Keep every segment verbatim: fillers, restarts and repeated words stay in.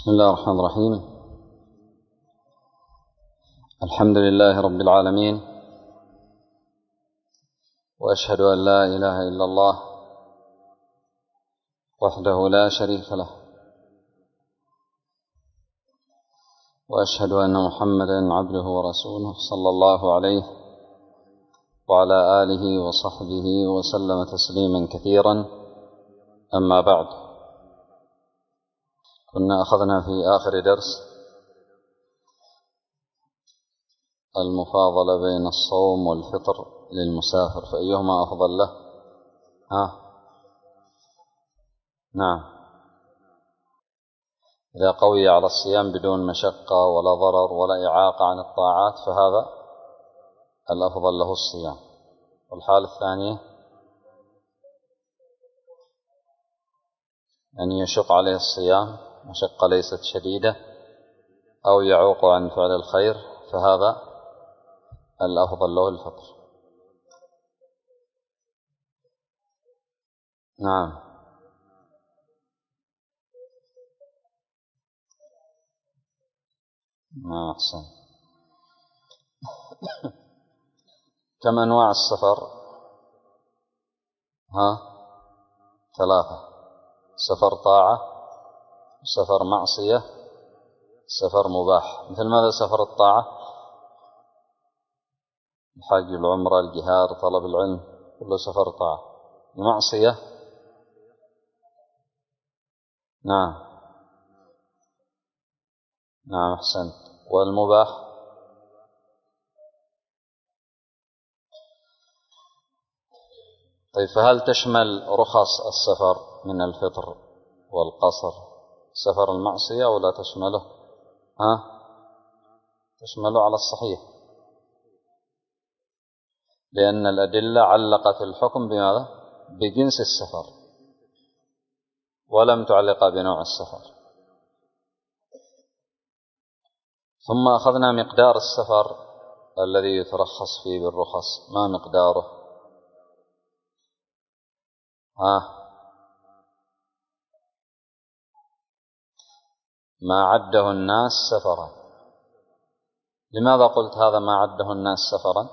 بسم الله الرحمن الرحيم. الحمد لله رب العالمين، وأشهد أن لا إله إلا الله وحده لا شريك له، وأشهد أن محمدا عبده ورسوله صلى الله عليه وعلى آله وصحبه وسلم تسليما كثيرا. أما بعد، كنا أخذنا في آخر درس المفاضلة بين الصوم والفطر للمسافر، فأيهما أفضل له؟ ها؟ نعم، إذا قوي على الصيام بدون مشقة ولا ضرر ولا إعاقة عن الطاعات فهذا الأفضل له الصيام. والحالة الثانية أن يشق عليه الصيام مشقة ليست شديدة أو يعوق عن فعل الخير فهذا الأفضل له الفطر. نعم، ما أحسن. كم أنواع السفر؟ ها؟ ثلاثة: سفر طاعة، سفر معصية، سفر مباح. مثل ماذا سفر الطاعة؟ الحج، العمرة، الجهاد، طلب العلم، كله سفر طاعة. المعصية؟ نعم نعم أحسنت. والمباح؟ طيب، فهل تشمل رخص السفر من الفطر والقصر سفر المعصية أو لا تشمله؟ ها؟ تشمله على الصحيح، لأن الأدلة علقت الحكم بماذا؟ بجنس السفر، ولم تعلق بنوع السفر. ثم أخذنا مقدار السفر الذي يترخص فيه بالرخص، ما مقداره؟ ها؟ ما عده الناس سفرا. لماذا قلت هذا ما عده الناس سفرا؟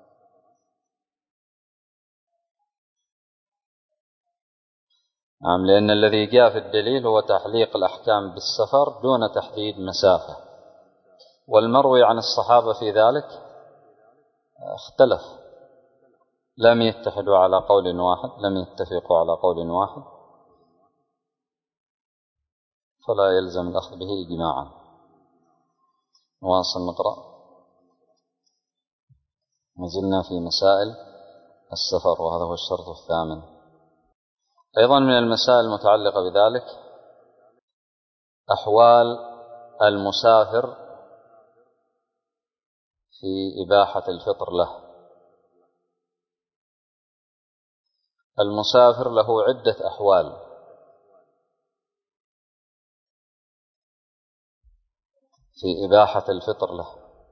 نعم، لأن الذي جاء في الدليل هو تحليق الأحكام بالسفر دون تحديد مسافة، والمروي عن الصحابة في ذلك اختلف، لم يتحدوا على قول واحد، لم يتفقوا على قول واحد، فلا يلزم الأخذ به إجماعا. نواصل نقرأ. نزلنا في مسائل السفر، وهذا هو الشرط الثامن. أيضا من المسائل المتعلقة بذلك أحوال المسافر في إباحة الفطر له. المسافر له عدة أحوال في إباحة الفطر له.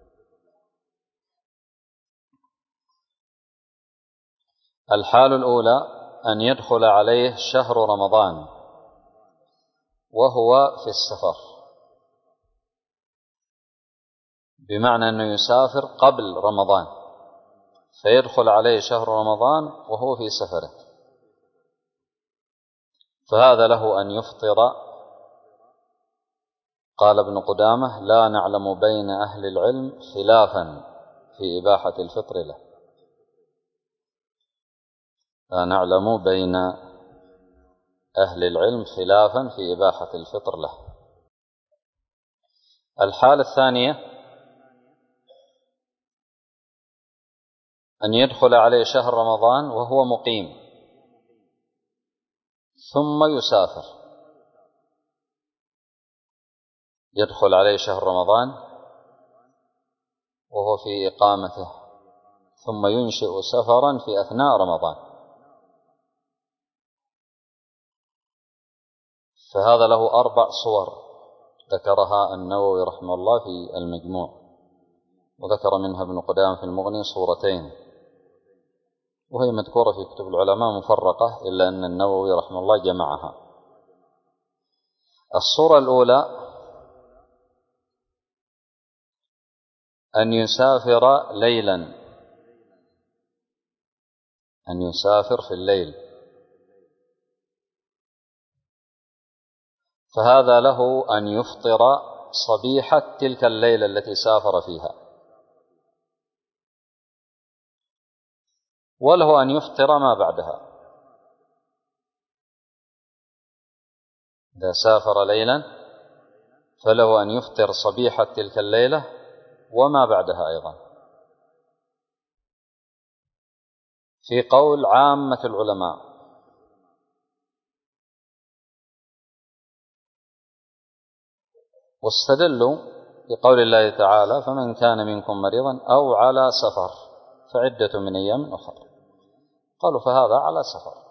الحال الأولى أن يدخل عليه شهر رمضان وهو في السفر، بمعنى أنه يسافر قبل رمضان فيدخل عليه شهر رمضان وهو في سفره، فهذا له أن يفطر. قال ابن قدامة: لا نعلم بين أهل العلم خلافا في إباحة الفطر له. لا نعلم بين أهل العلم خلافا في إباحة الفطر له. الحالة الثانية أن يدخل عليه شهر رمضان وهو مقيم ثم يسافر، يدخل عليه شهر رمضان وهو في إقامته ثم ينشئ سفرا في أثناء رمضان، فهذا له أربع صور ذكرها النووي رحمه الله في المجموع، وذكر منها ابن قدامة في المغني صورتين، وهي مذكورة في كتب العلماء مفرقة، إلا أن النووي رحمه الله جمعها. الصورة الأولى أن يسافر ليلا، أن يسافر في الليل، فهذا له أن يفطر صبيحة تلك الليلة التي سافر فيها، وله أن يفطر ما بعدها. إذا سافر ليلا فله أن يفطر صبيحة تلك الليلة وما بعدها أيضا، في قول عامة العلماء. واستدلوا بقول الله تعالى: فمن كان منكم مريضا أو على سفر فعدة من أيام أخرى. قالوا فهذا على سفر،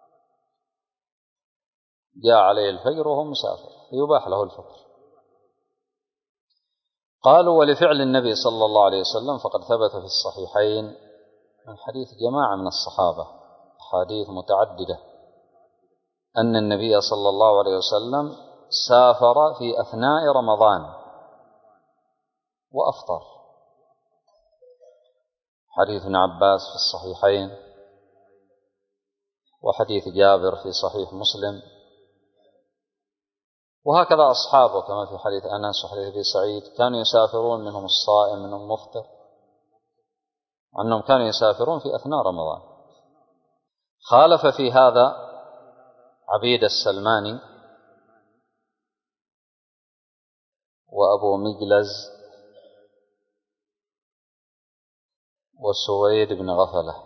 جاء عليه الفجر وهو مسافر يباح له الفطر. قالوا ولفعل النبي صلى الله عليه وسلم فقد ثبت في الصحيحين من حديث جماعة من الصحابة أحاديث متعددة أن النبي صلى الله عليه وسلم سافر في أثناء رمضان وأفطر. حديث ابن عباس في الصحيحين، وحديث جابر في صحيح مسلم، وهكذا أصحابه كما في حديث أنس وحديث أبي سعيد كانوا يسافرون، منهم الصائم منهم المفطر، أنهم كانوا يسافرون في أثناء رمضان. خالف في هذا عبيد السلماني وأبو مجلز وسويد بن غفلة،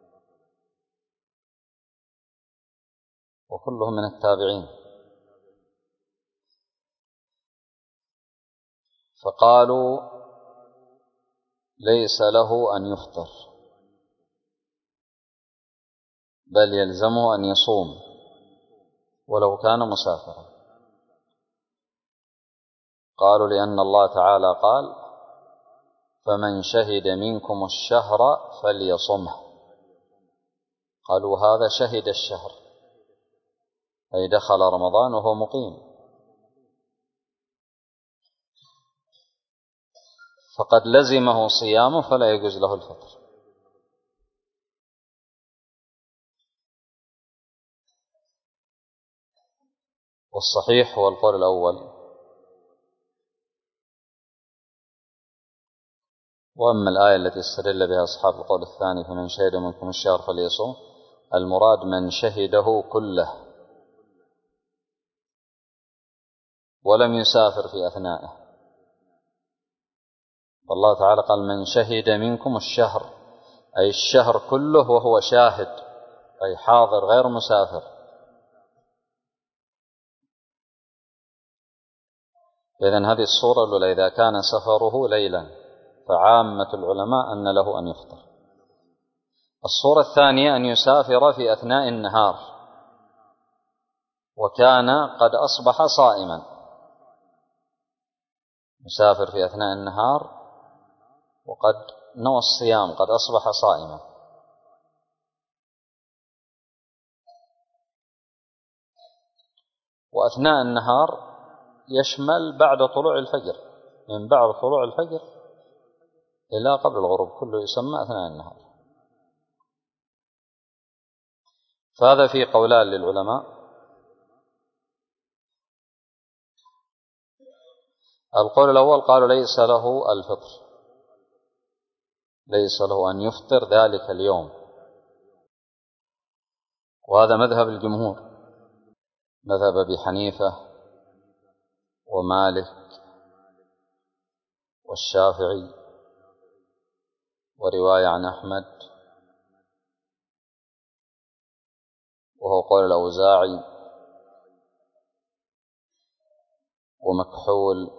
وكلهم من التابعين. فقالوا ليس له أن يفطر، بل يلزمه أن يصوم ولو كان مسافرا. قالوا لأن الله تعالى قال: فمن شهد منكم الشهر فليصمه. قالوا هذا شهد الشهر أي دخل رمضان وهو مقيم، فقد لزمه صيامه فلا يجوز له الفطر. والصحيح هو القول الأول. وأما الآية التي استدل بها أصحاب القول الثاني: فمن شهد منكم الشهر فليصوم، المراد من شهده كله ولم يسافر في أثنائه. والله تعالى قال: من شهد منكم الشهر، أي الشهر كله وهو شاهد، أي حاضر غير مسافر. إذن هذه الصورة الأولى إذا كان سفره ليلا، فعامة العلماء أن له أن يفطر. الصورة الثانية أن يسافر في أثناء النهار وكان قد أصبح صائما، يسافر في أثناء النهار وقد نوى الصيام، قد أصبح صائما. وأثناء النهار يشمل بعد طلوع الفجر، من بعد طلوع الفجر إلى قبل الغروب كله يسمى أثناء النهار. فهذا في قولان للعلماء. القول الأول قالوا ليس له الفطر، ليس له أن يفطر ذلك اليوم، وهذا مذهب الجمهور، مذهب أبي حنيفة ومالك والشافعي، ورواية عن أحمد، وهو قول الأوزاعي ومكحول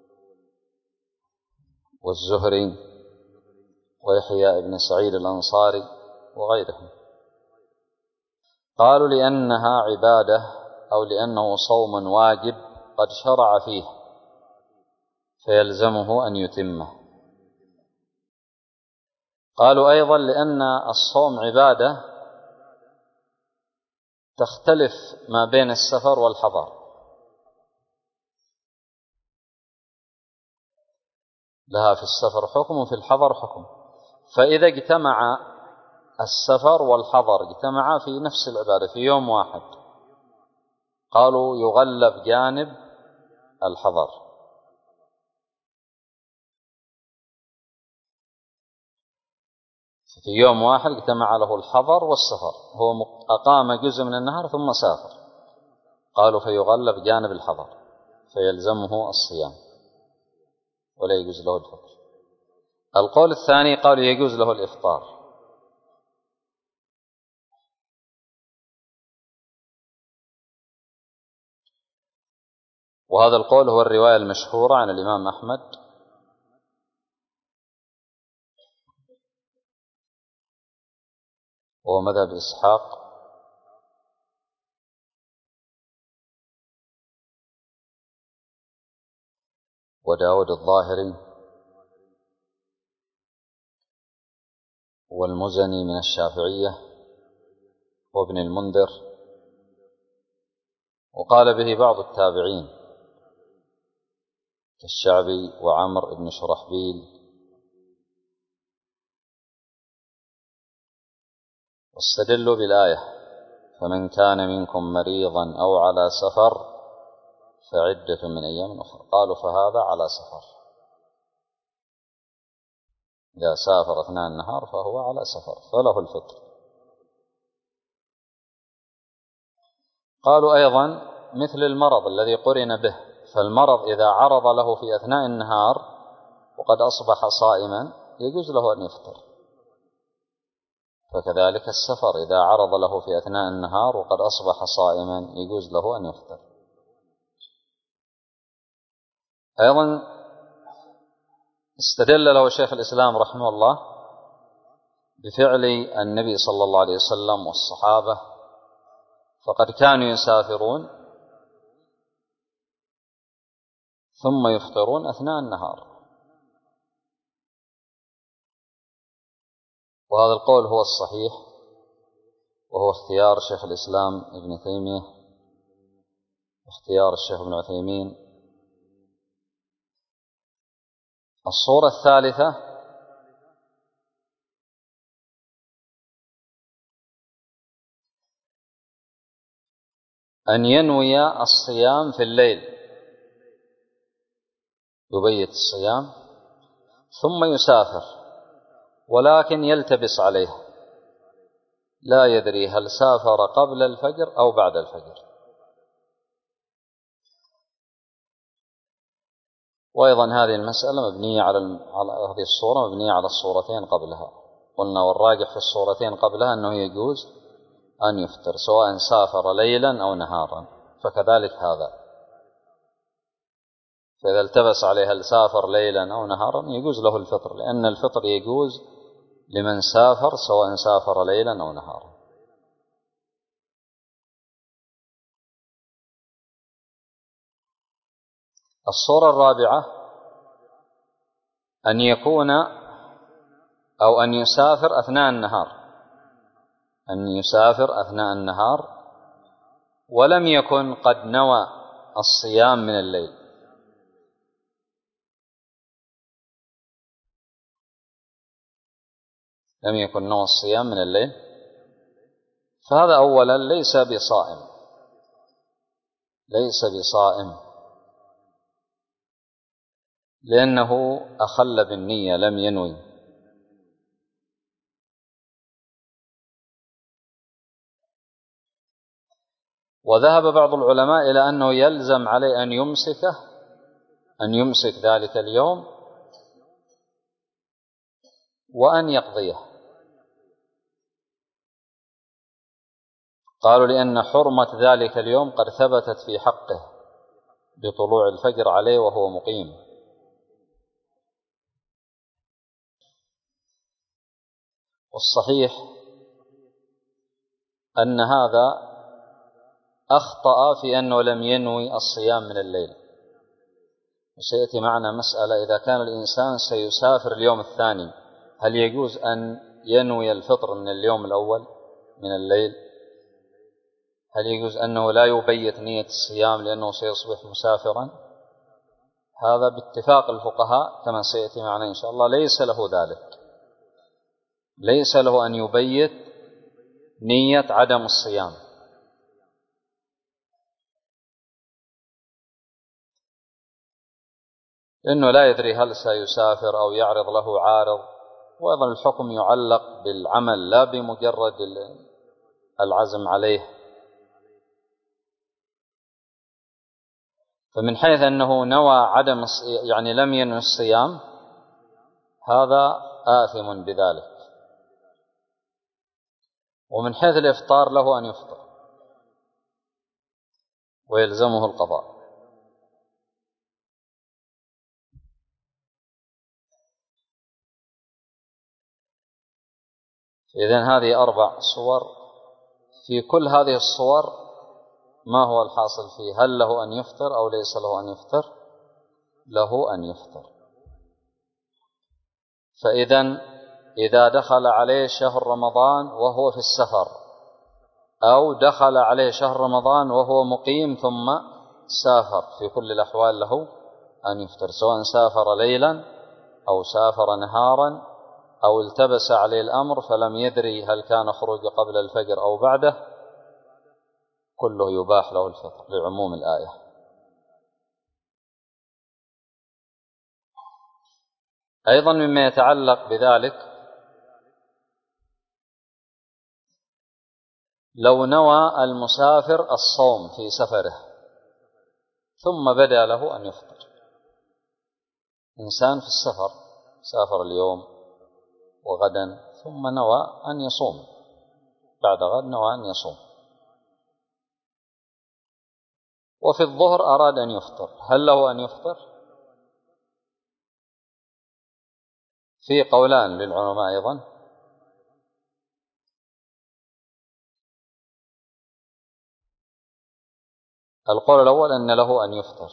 والزهري ويحيى بن سعيد الأنصاري وغيرهم. قالوا لأنها عبادة أو لأنه صوم واجب قد شرع فيه فيلزمه أن يتمه. قالوا أيضا لأن الصوم عبادة تختلف ما بين السفر والحضر، لها في السفر حكم وفي الحضر حكم. فإذا اجتمع السفر والحضر اجتمعا في نفس العبادة في يوم واحد، قالوا يغلب جانب الحضر. في يوم واحد اجتمع له الحضر والسفر، هو أقام جزء من النهار ثم سافر، قالوا فيغلب جانب الحضر فيلزمه الصيام ولا يجوز له الفطر. القول الثاني قالوا يجوز له الإفطار، وهذا القول هو الرواية المشهورة عن الإمام أحمد وهو مذهب إسحاق وداود الظاهري والمزني من الشافعية وابن المنذر، وقال به بعض التابعين كالشعبي وعمر بن شرحبيل. واستدلوا بالآية فمن كان منكم مريضا أو على سفر فعدة من أيام أخرى، قالوا فهذا على سفر، إذا سافر أثناء النهار فهو على سفر فله الفطر. قالوا أيضا مثل المرض الذي قرن به، فالمرض إذا عرض له في أثناء النهار وقد أصبح صائما يجوز له أن يفطر، فكذلك السفر إذا عرض له في أثناء النهار وقد أصبح صائما يجوز له أن يفطر. أيضا استدل له شيخ الإسلام رحمه الله بفعل النبي صلى الله عليه وسلم والصحابة، فقد كانوا يسافرون ثم يفطرون أثناء النهار، وهذا القول هو الصحيح وهو اختيار شيخ الإسلام ابن تيمية واختيار الشيخ ابن عثيمين. الصورة الثالثة أن ينوي الصيام في الليل، يبيت الصيام ثم يسافر، ولكن يلتبس عليه، لا يدري هل سافر قبل الفجر أو بعد الفجر. وأيضا هذه المسألة مبنية على هذه الصورة مبنية على الصورتين قبلها، قلنا والراجح في الصورتين قبلها أنه يجوز أن يفطر سواء سافر ليلا أو نهارا، فكذلك هذا، فإذا التبس عليه هل سافر ليلا أو نهارا يجوز له الفطر، لأن الفطر يجوز لمن سافر سواء سافر ليلا أو نهارا. الصورة الرابعة أن يكون أو أن يسافر أثناء النهار، أن يسافر أثناء النهار ولم يكن قد نوى الصيام من الليل، لم يكن نوى الصيام من الليل، فهذا أولا ليس بصائم، ليس بصائم لأنه أخل بالنية لم ينوي. وذهب بعض العلماء إلى أنه يلزم عليه أن يمسكه أن يمسك ذلك اليوم وأن يقضيه، قالوا لأن حرمة ذلك اليوم قد ثبتت في حقه بطلوع الفجر عليه وهو مقيم. والصحيح أن هذا أخطأ في أنه لم ينوي الصيام من الليل، وسيأتي معنا مسألة إذا كان الإنسان سيسافر اليوم الثاني هل يجوز أن ينوي الفطر من اليوم الأول من الليل؟ هل يجوز أنه لا يبيت نية الصيام لأنه سيصبح مسافرا؟ هذا باتفاق الفقهاء كما سيأتي معنا إن شاء الله ليس له ذلك، ليس له أن يبيت نية عدم الصيام، لأنه لا يدري هل سيسافر أو يعرض له عارض، وأيضا الحكم يعلق بالعمل لا بمجرد العزم عليه. فمن حيث أنه نوى عدم يعني لم ينوي الصيام هذا آثم بذلك، ومن حيث الإفطار له أن يفطر ويلزمه القضاء. إذن هذه أربع صور، في كل هذه الصور ما هو الحاصل فيه؟ هل له أن يفطر أو ليس له أن يفطر؟ له أن يفطر. فإذن إذا دخل عليه شهر رمضان وهو في السفر، أو دخل عليه شهر رمضان وهو مقيم ثم سافر، في كل الأحوال له أن يفطر، سواء سافر ليلا أو سافر نهارا أو التبس عليه الأمر فلم يدري هل كان خروج قبل الفجر أو بعده، كله يباح له الفطر لعموم الآية. أيضا مما يتعلق بذلك لو نوى المسافر الصوم في سفره ثم بدا له أن يفطر، إنسان في السفر سافر اليوم وغدا ثم نوى أن يصوم، بعد غد نوى أن يصوم، وفي الظهر أراد أن يفطر، هل له أن يفطر؟ في قولان للعلماء أيضا. القول الأول أن له أن يفطر،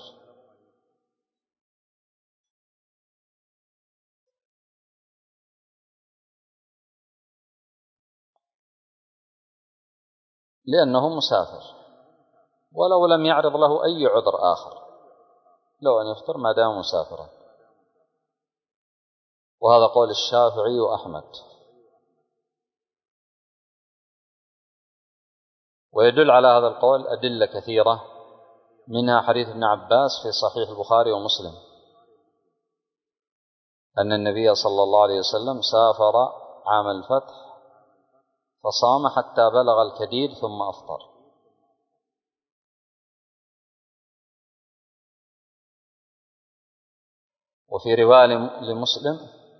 لأنه مسافر ولو لم يعرض له أي عذر آخر له أن يفطر ما دام مسافرا، وهذا قول الشافعي وأحمد. ويدل على هذا القول أدلة كثيرة، منها حديث ابن عباس في صحيح البخاري ومسلم أن النبي صلى الله عليه وسلم سافر عام الفتح فصام حتى بلغ الكديد ثم أفطر. وفي رواية لمسلم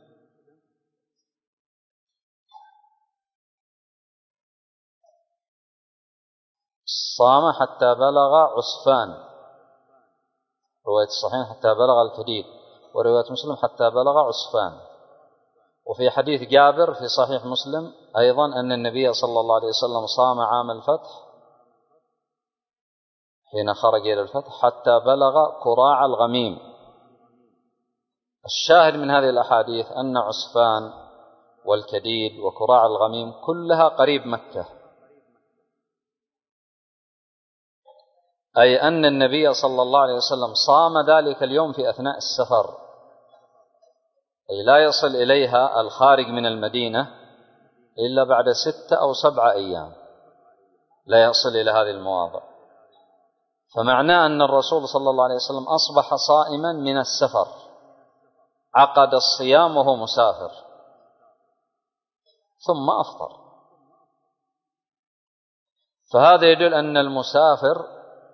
صام حتى بلغ عسفان، رواية الصحيح حتى بلغ الكديد، ورواية مسلم حتى بلغ عسفان. وفي حديث جابر في صحيح مسلم أيضا أن النبي صلى الله عليه وسلم صام عام الفتح حين خرج إلى الفتح حتى بلغ كراع الغميم. الشاهد من هذه الأحاديث أن عسفان والكديد وكراع الغميم كلها قريب مكة، أي أن النبي صلى الله عليه وسلم صام ذلك اليوم في أثناء السفر، أي لا يصل إليها الخارج من المدينة إلا بعد ستة أو سبعة أيام، لا يصل إلى هذه المواضع. فمعناه أن الرسول صلى الله عليه وسلم أصبح صائما من السفر، عقد الصيام وهو مسافر ثم أفطر. فهذا يدل أن المسافر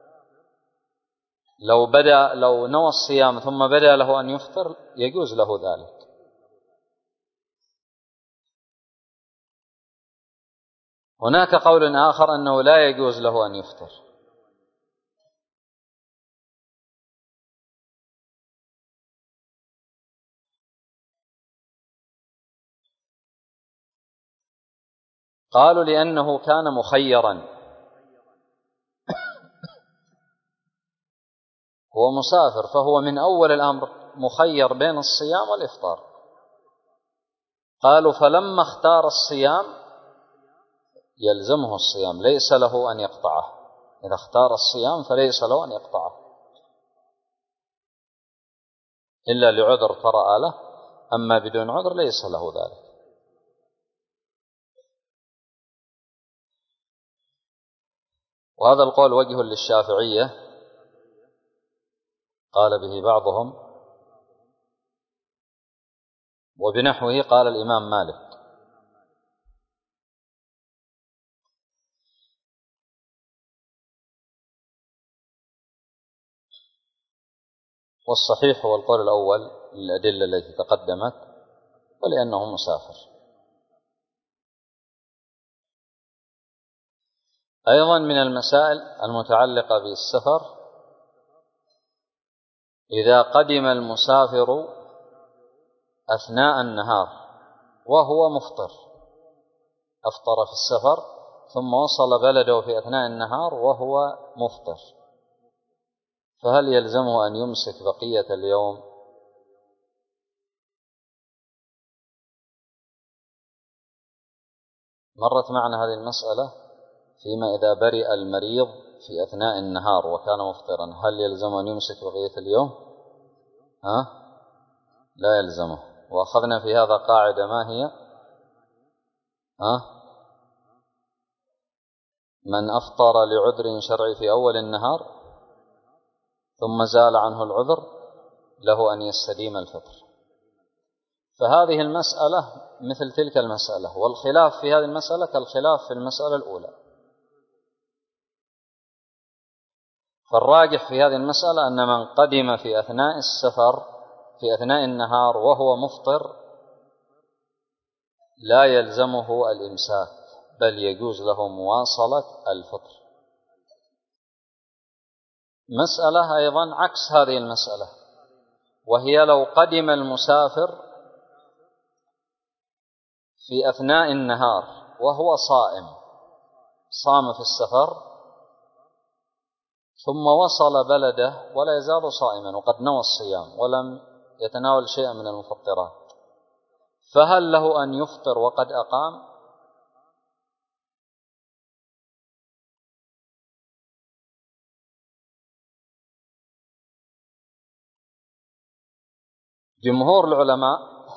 لو بدأ لو نوى الصيام ثم بدأ له أن يفطر يجوز له ذلك. هناك قول آخر أنه لا يجوز له أن يفطر، قالوا لأنه كان مخيرا، هو مسافر فهو من أول الأمر مخير بين الصيام والإفطار. قالوا فلما اختار الصيام يلزمه الصيام، ليس له أن يقطعه، إذا اختار الصيام فليس له أن يقطعه. إلا لعذر طرأ له، أما بدون عذر ليس له ذلك. وهذا القول وجه للشافعية قال به بعضهم، وبنحوه قال الإمام مالك. والصحيح هو القول الأول للأدلة التي تقدمت، ولأنه مسافر. أيضا من المسائل المتعلقة بالسفر، إذا قدم المسافر أثناء النهار وهو مفطر، أفطر في السفر ثم وصل بلده في أثناء النهار وهو مفطر، فهل يلزمه أن يمسك بقية اليوم؟ مرت معنا هذه المسألة فيما إذا برئ المريض في أثناء النهار وكان مفطرا، هل يلزمه أن يمسك بقية اليوم؟ ها؟ لا يلزمه. وأخذنا في هذا قاعدة، ما هي؟ ها؟ من أفطر لعذر شرعي في أول النهار ثم زال عنه العذر له أن يستديم الفطر. فهذه المسألة مثل تلك المسألة، والخلاف في هذه المسألة كالخلاف في المسألة الأولى. فالراجح في هذه المسألة أن من قدم في أثناء السفر في أثناء النهار وهو مفطر لا يلزمه الإمساك، بل يجوز له مواصلة الفطر. مسألة أيضا عكس هذه المسألة، وهي لو قدم المسافر في أثناء النهار وهو صائم، صام في السفر ثم وصل بلده ولا يزال صائما وقد نوى الصيام ولم يتناول شيئا من المفطرات، فهل له أن يفطر وقد أقام؟ جمهور العلماء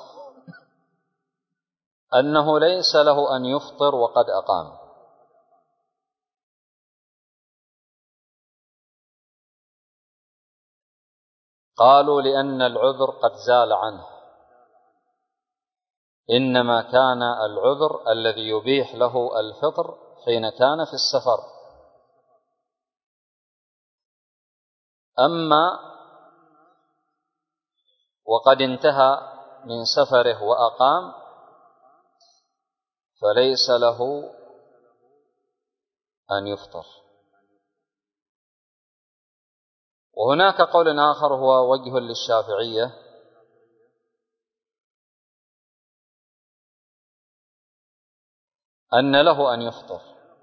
أنه ليس له أن يفطر وقد أقام، قالوا لأن العذر قد زال عنه، إنما كان العذر الذي يبيح له الفطر حين كان في السفر. أما وقد انتهى من سفره وأقام فليس له أن يفطر. وهناك قول آخر هو وجه للشافعية، أن له أن يفطر.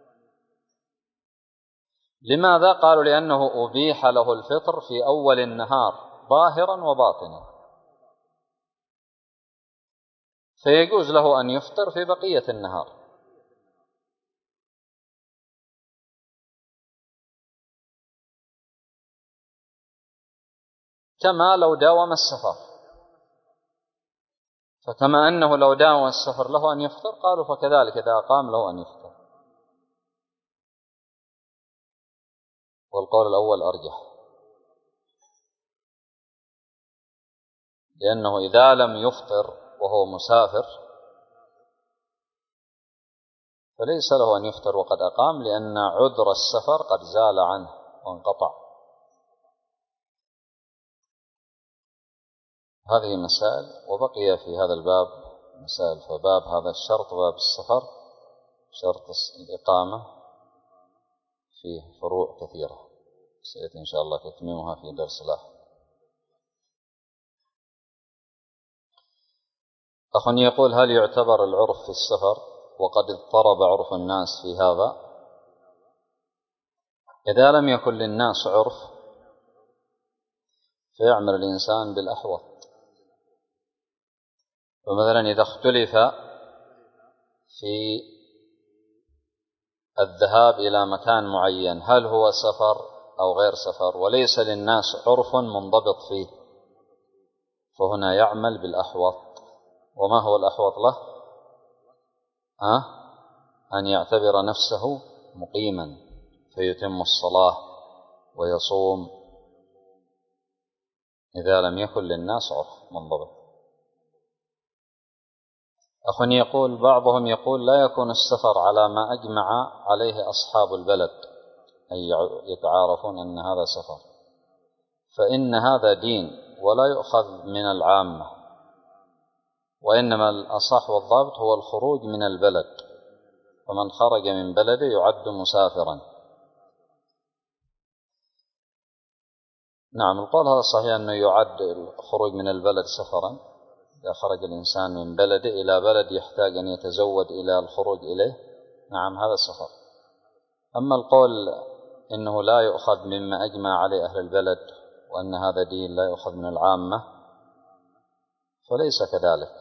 لماذا؟ قالوا لأنه أبيح له الفطر في أول النهار ظاهرا وباطنا، فيجوز له أن يفطر في بقية النهار. كما لو داوم السفر، فكما أنه لو داوم السفر له أن يفطر، قالوا فكذلك إذا أقام له أن يفطر. والقول الأول أرجح، لأنه إذا لم يفطر وهو مسافر فليس له أن يفطر وقد أقام، لأن عذر السفر قد زال عنه وانقطع. هذه مسائل، وبقي في هذا الباب مسائل. فباب هذا الشرط باب السفر شرط الإقامة فيه فروع كثيرة سيأتي إن شاء الله تتميمها في درس لاحق. أخ يقول: هل يعتبر العرف في السفر وقد اضطرب عرف الناس في هذا؟ إذا لم يكن للناس عرف فيعمل الإنسان بالأحوط. فمثلا إذا اختلف في الذهاب إلى مكان معين هل هو سفر أو غير سفر وليس للناس عرف منضبط فيه، فهنا يعمل بالأحوط. وما هو الأحوط له؟ أه؟ أن يعتبر نفسه مقيما فيتم الصلاة ويصوم إذا لم يكن للناس عرف منضبط. أخ يقول بعضهم يقول لا يكون السفر على ما أجمع عليه أصحاب البلد أي يتعارفون أن هذا سفر، فإن هذا دين ولا يؤخذ من العامة، وإنما الأصح والضابط هو الخروج من البلد، فمن خرج من بلده يعد مسافرا. نعم القول هذا صحيح أنه يعد الخروج من البلد سفرا إذا خرج الإنسان من بلده إلى بلد يحتاج أن يتزود إلى الخروج إليه، نعم هذا السفر. أما القول إنه لا يؤخذ مما أجمع عليه أهل البلد وأن هذا دين لا يؤخذ من العامة فليس كذلك،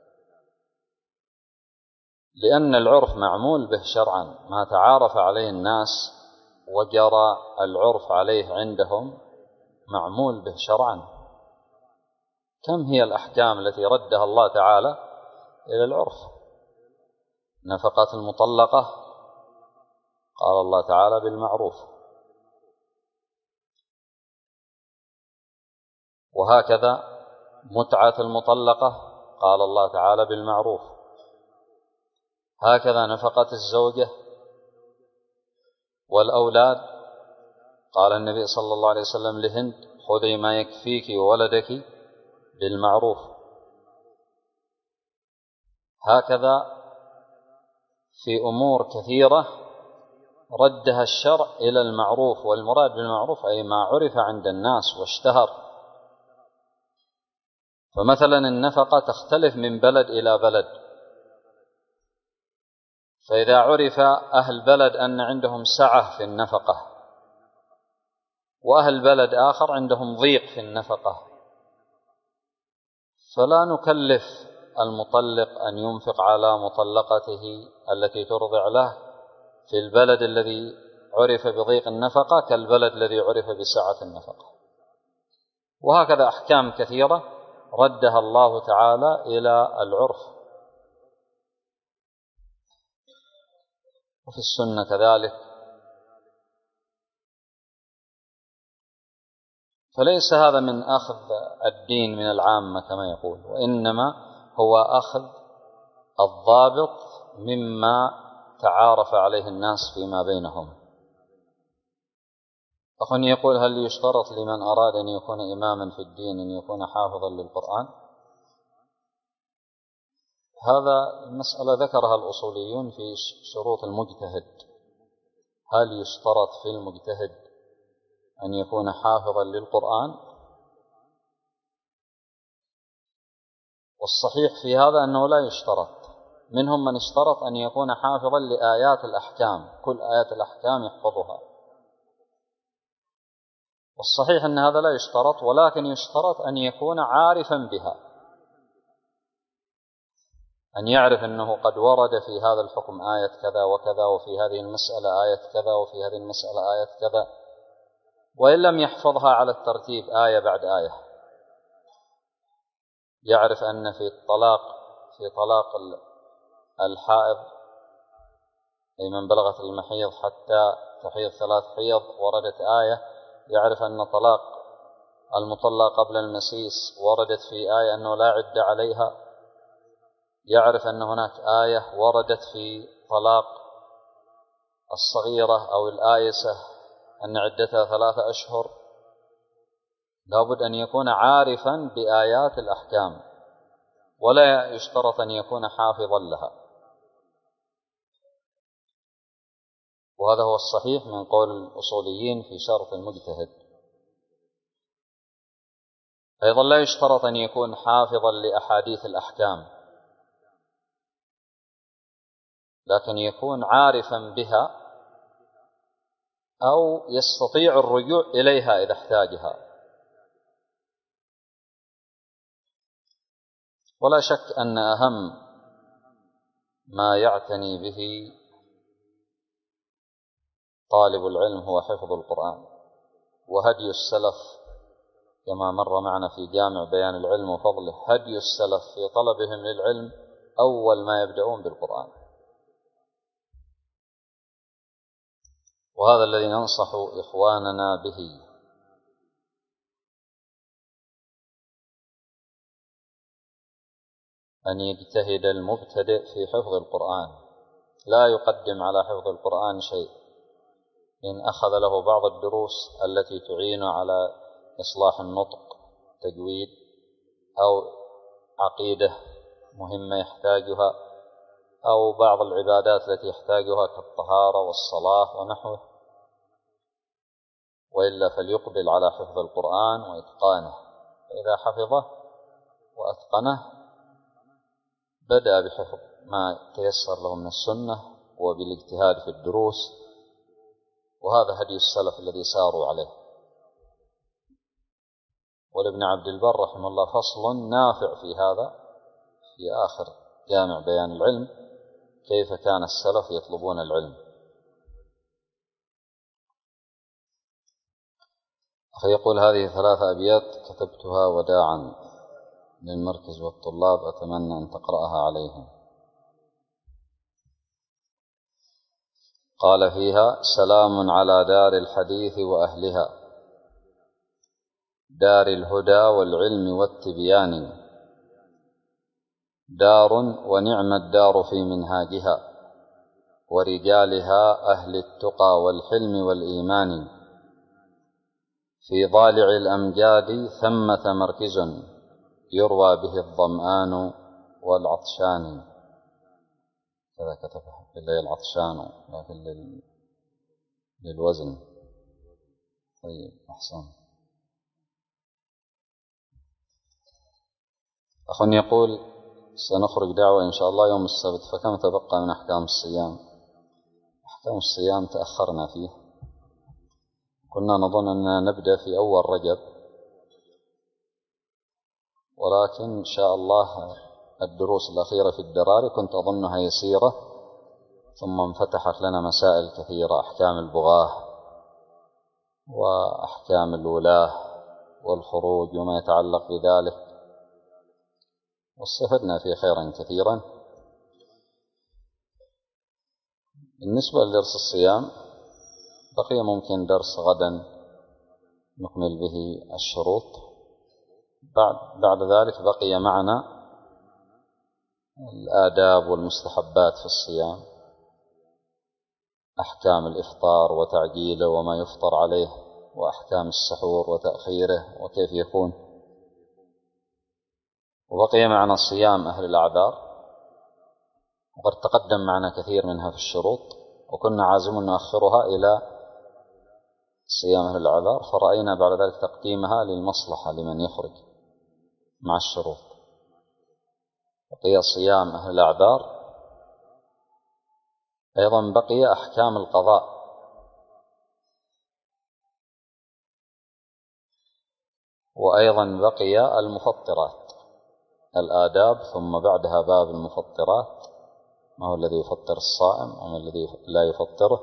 لأن العرف معمول به شرعا، ما تعارف عليه الناس وجرى العرف عليه عندهم معمول به شرعا. كم هي الأحكام التي ردها الله تعالى إلى العرف؟ نفقة المطلقة قال الله تعالى بالمعروف، وهكذا متعة المطلقة قال الله تعالى بالمعروف، هكذا نفقة الزوجة والأولاد قال النبي صلى الله عليه وسلم لهند خذي ما يكفيك وولدك بالمعروف. هكذا في أمور كثيرة ردها الشرع إلى المعروف، والمراد بالمعروف أي ما عرف عند الناس واشتهر. فمثلا النفقة تختلف من بلد إلى بلد، فإذا عرف أهل بلد أن عندهم سعة في النفقة وأهل بلد آخر عندهم ضيق في النفقة، فلا نكلف المطلق أن ينفق على مطلقته التي ترضع له في البلد الذي عرف بضيق النفقة كالبلد الذي عرف بسعة النفقة. وهكذا أحكام كثيرة ردها الله تعالى إلى العرف. وفي السنة كذلك. فليس هذا من أخذ الدين من العامة كما يقول، وإنما هو أخذ الضابط مما تعارف عليه الناس فيما بينهم. أخ يقول هل يشترط لمن أراد أن يكون إماما في الدين أن يكون حافظا للقرآن؟ هذا المسألة ذكرها الأصوليون في شروط المجتهد. هل يشترط في المجتهد أن يكون حافظا للقرآن؟ والصحيح في هذا أنه لا يشترط. منهم من اشترط أن يكون حافظا لآيات الأحكام، كل آيات الأحكام يحفظها. والصحيح أن هذا لا يشترط، ولكن يشترط أن يكون عارفا بها، أن يعرف أنه قد ورد في هذا الحكم آية كذا وكذا، وفي هذه المسألة آية كذا، وفي هذه المسألة آية كذا، وإن لم يحفظها على الترتيب آية بعد آية. يعرف أن في الطلاق في طلاق الحائض أي من بلغت المحيض حتى تحيض ثلاث حيض وردت آية، يعرف أن طلاق المطلق قبل المسيس وردت في آية أنه لا عدة عليها، يعرف أن هناك آية وردت في طلاق الصغيرة أو الآيسة أن عدتها ثلاثة أشهر. لابد أن يكون عارفا بآيات الأحكام، ولا يشترط أن يكون حافظا لها. وهذا هو الصحيح من قول الأصوليين في شرط المجتهد. أيضا لا يشترط أن يكون حافظا لأحاديث الأحكام، لكن يكون عارفا بها أو يستطيع الرجوع إليها إذا احتاجها. ولا شك أن أهم ما يعتني به طالب العلم هو حفظ القرآن، وهدي السلف كما مر معنا في جامع بيان العلم وفضله هدي السلف في طلبهم للعلم أول ما يبدأون بالقرآن. وهذا الذي ننصح إخواننا به، أن يجتهد المبتدئ في حفظ القرآن، لا يقدم على حفظ القرآن شيء، إن أخذ له بعض الدروس التي تعين على إصلاح النطق، تجويد، أو عقيدة مهمة يحتاجها، أو بعض العبادات التي يحتاجها كالطهارة والصلاة ونحوه، وإلا فليقبل على حفظ القرآن وإتقانه. فإذا حفظه وأتقنه بدأ بحفظ ما تيسر له من السنة وبالاجتهاد في الدروس، وهذا هدي السلف الذي ساروا عليه. ولابن عبد البر رحمه الله فصل نافع في هذا في آخر جامع بيان العلم، كيف كان السلف يطلبون العلم. أخي يقول: هذه ثلاثة أبيات كتبتها وداعا للمركز والطلاب، أتمنى أن تقرأها عليهم. قال فيها: سلام على دار الحديث وأهلها، دار الهدى والعلم والتبيان، دار ونعم الدار في منهاجها، ورجالها أهل التقى والحلم والإيمان، في ضالع الأمجاد ثمة مركز، يروى به الظمآن والعطشان. كذا كتبها بالله العطشان، لكن لل... للوزن. طيب، أحسن. أخ يقول: سنخرج دعوة إن شاء الله يوم السبت، فكم تبقى من أحكام الصيام؟ أحكام الصيام تأخرنا فيه، كنا نظن أننا نبدأ في أول رجب، ولكن إن شاء الله الدروس الأخيرة في الدراري كنت أظنها يسيرة، ثم انفتحت لنا مسائل كثيرة، أحكام البغاة وأحكام الولاة والخروج وما يتعلق بذلك، واستفدنا فيه خيرا كثيرا. بالنسبة لدرس الصيام بقي ممكن درس غدا نكمل به الشروط، بعد, بعد ذلك بقي معنا الآداب والمستحبات في الصيام، أحكام الإفطار وتعجيله وما يفطر عليه، وأحكام السحور وتأخيره وكيف يكون، وبقي معنا صيام أهل الأعذار، وقد تقدم معنا كثير منها في الشروط، وكنا عازمون نؤخرها إلى صيام أهل الأعذار، فرأينا بعد ذلك تقديمها للمصلحة لمن يخرج مع الشروط. بقي صيام أهل الأعذار. أيضا بقي أحكام القضاء، وأيضا بقي المفطرات، الآداب، ثم بعدها باب المفطرات، ما هو الذي يفطر الصائم وما الذي لا يفطره،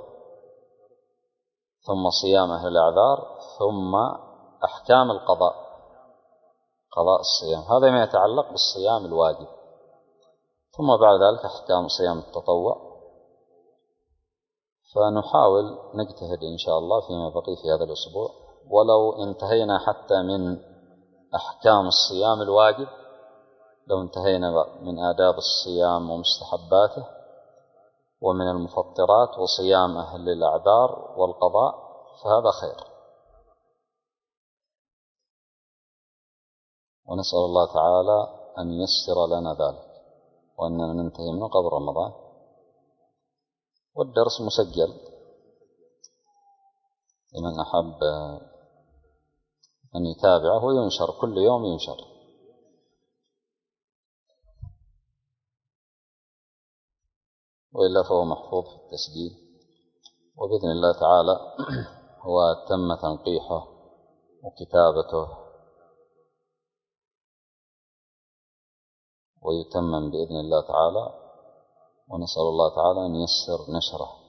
ثم صيام أهل الأعذار، ثم أحكام القضاء، قضاء الصيام، هذا ما يتعلق بالصيام الواجب، ثم بعد ذلك أحكام صيام التطوع. فنحاول نجتهد إن شاء الله فيما بقي في هذا الأسبوع، ولو انتهينا حتى من أحكام الصيام الواجب، لو انتهينا من آداب الصيام ومستحباته ومن المفطرات وصيام أهل الأعذار والقضاء، فهذا خير. ونسأل الله تعالى أن ييسر لنا ذلك، وأننا ننتهي منه قبل رمضان. والدرس مسجل لمن أحب أن يتابعه، وينشر كل يوم ينشر. وإلا فهو محفوظ في التسجيل، وبإذن الله تعالى هو تم تنقيحه وكتابته ويتمم بإذن الله تعالى، ونسأل الله تعالى أن ييسر نشره.